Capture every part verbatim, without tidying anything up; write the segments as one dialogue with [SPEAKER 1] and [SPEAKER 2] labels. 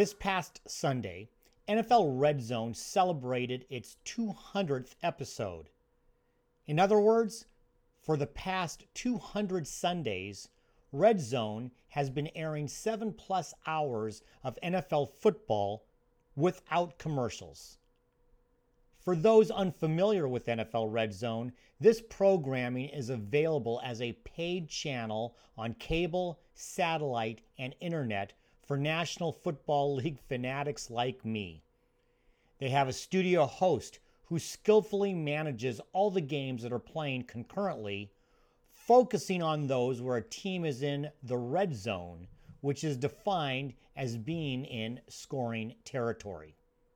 [SPEAKER 1] This past Sunday, N F L Red Zone celebrated its two hundredth episode. In other words, for the past two hundred Sundays, Red Zone has been airing seven plus hours of N F L football without commercials. For those unfamiliar with N F L Red Zone, this programming is available as a paid channel on cable, satellite, and internet for National Football League fanatics like me. They have a studio host who skillfully manages all the games that are playing concurrently, focusing on those where a team is in the red zone, which is defined as being in scoring territory.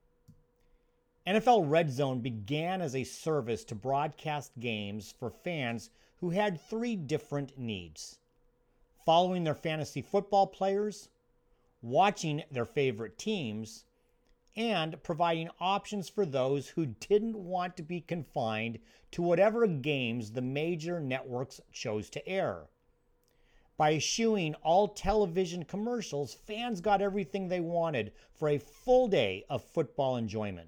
[SPEAKER 1] N F L Red Zone began as a service to broadcast games for fans who had three different needs: following their fantasy football players, watching their favorite teams, and providing options for those who didn't want to be confined to whatever games the major networks chose to air. By eschewing all television commercials, fans got everything they wanted for a full day of football enjoyment.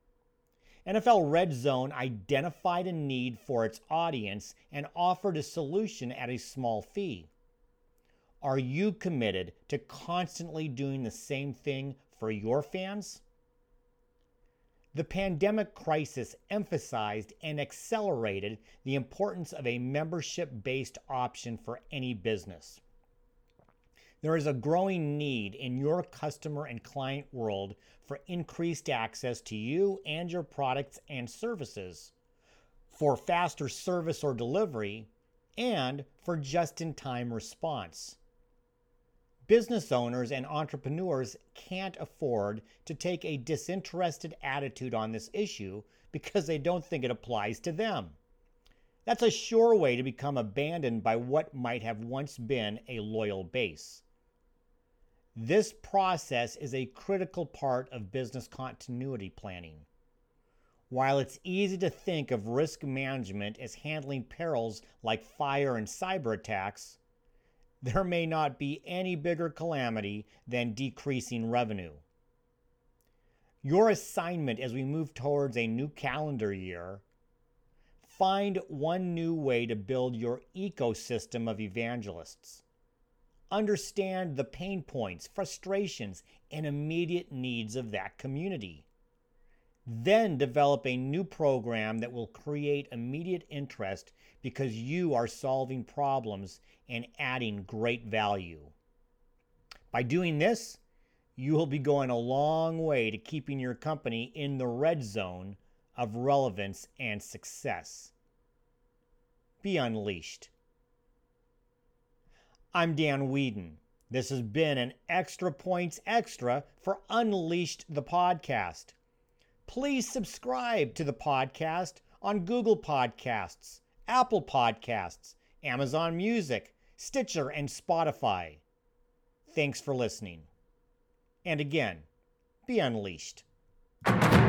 [SPEAKER 1] N F L Red Zone identified a need for its audience and offered a solution at a small fee. Are you committed to constantly doing the same thing for your fans? The pandemic crisis emphasized and accelerated the importance of a membership-based option for any business. There is a growing need in your customer and client world for increased access to you and your products and services, for faster service or delivery, and for just-in-time response. Business owners and entrepreneurs can't afford to take a disinterested attitude on this issue because they don't think it applies to them. That's a sure way to become abandoned by what might have once been a loyal base. This process is a critical part of business continuity planning. While it's easy to think of risk management as handling perils like fire and cyber attacks, there may not be any bigger calamity than decreasing revenue. Your assignment as we move towards a new calendar year: find one new way to build your ecosystem of evangelists. Understand the pain points, frustrations, and immediate needs of that community. Then develop a new program that will create immediate interest because you are solving problems and adding great value. By doing this, you will be going a long way to keeping your company in the red zone of relevance and success. Be unleashed. I'm Dan Whedon. This has been an Extra Points Extra for Unleashed the Podcast. Please subscribe to the podcast on Google Podcasts, Apple Podcasts, Amazon Music, Stitcher, and Spotify. Thanks for listening. And again, be unleashed.